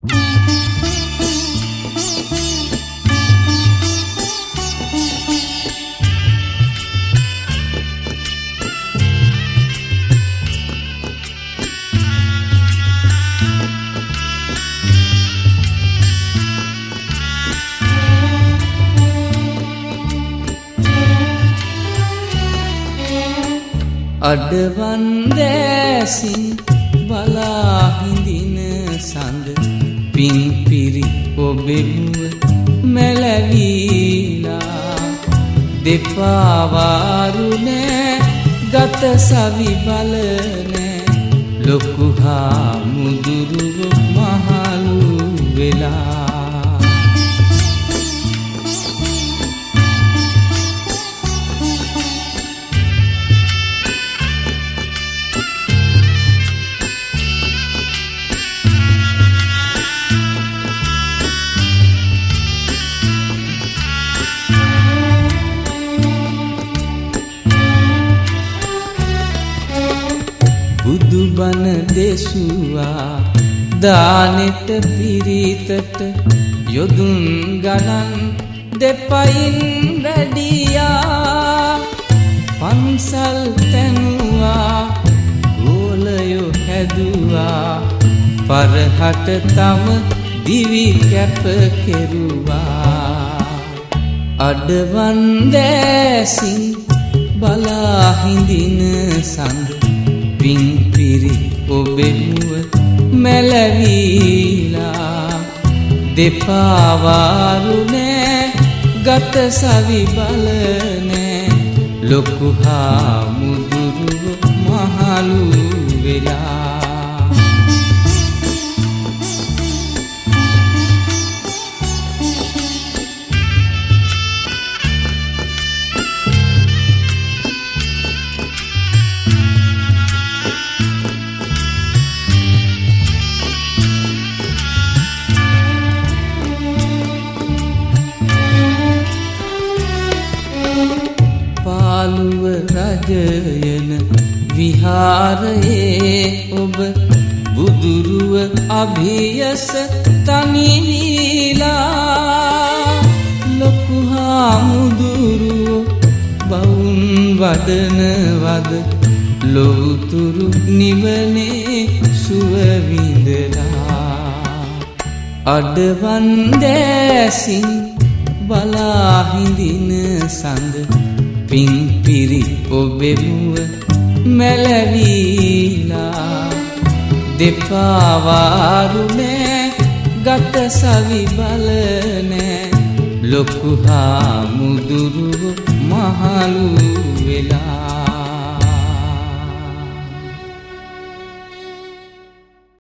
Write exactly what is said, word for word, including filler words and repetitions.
අඩවන් දැසින් බලා හිඳින සඳ පින්පිරි ඔබෙමුව මැලවිලා දෙපා වාරු නෑ ගත සවි බල නෑ ලොකු හා මුදුරු මහලු වෙලා බුදුබණ දෙසුවා දානෙට පිරිතට යොදුන් ගණන් දෙපයින් වැඩියා පන්සල් තැනුවා ගෝලයෝ හැදුවා පරහට තම දිවි කැප කෙරුවා අඩවන් දැසින් බලා හිඳින සඳ පින්පිරි ඔබෙමුව මැලවිලා දෙපා වාරු නෑ ගත සවි බල නෑ ලොකු හා මුදුරු මහලු වෙලා පාලුව රජයන විහාරයේ ඔබ බුදුරුව අභියස තනිවීලා ලොකු හාමුදුරුවෝ බවුන් වඩනවද ලොවුතුරු නිවනේ සුව විඳලා අඩවන් දැසින් බලා හිඳින සඳ පින්පිරි ඔබෙමුව මැලවිලා දෙපා වාරු නෑ ගත සවි බල නෑ ලොකු හා මුදුරු මහලු වෙලා